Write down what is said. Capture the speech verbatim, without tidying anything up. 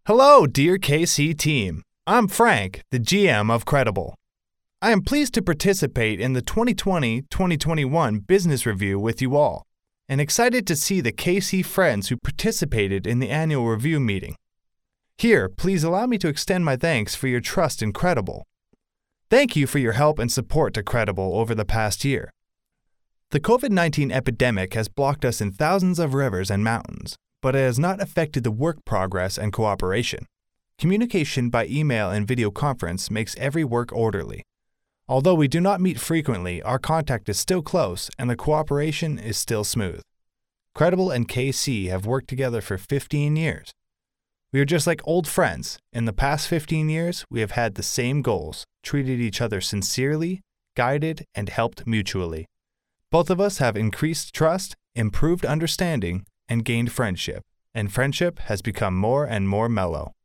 Hello, dear K C team. I'm Frank, the G M of Credible. I am pleased to participate in the twenty twenty twenty twenty-one Business Review with you all, and excited to see the K C friends who participated in the annual review meeting. Here, please allow me to extend my thanks for your trust in Credible. Thank you for your help and support to Credible over the past year. The COVID nineteen epidemic has blocked us in thousands of rivers and mountains, but it has not affected the work progress and cooperation. Communication by email and video conference makes every work orderly. Although we do not meet frequently, our contact is still close and the cooperation is still smooth. Credible and K C have worked together for fifteen years. We are just like old friends. In the past fifteen years, we have had the same goals, treated each other sincerely, guided, and helped mutually. Both of us have increased trust, improved understanding, and gained friendship, and friendship has become more and more mellow.